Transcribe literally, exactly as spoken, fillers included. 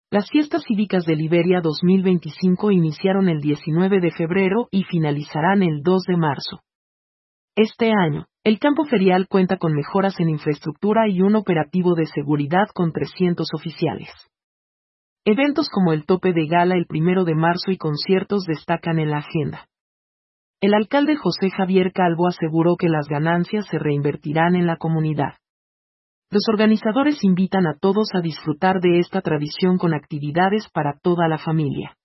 Las fiestas cívicas de Liberia dos mil veinticinco iniciaron el diecinueve de febrero y finalizarán el dos de marzo. Este año, el campo ferial cuenta con mejoras en infraestructura y un operativo de seguridad con trescientos oficiales. Eventos como el tope de gala el primero de marzo y conciertos destacan en la agenda. El alcalde José Javier Calvo aseguró que las ganancias se reinvertirán en la comunidad. Los organizadores invitan a todos a disfrutar de esta tradición con actividades para toda la familia.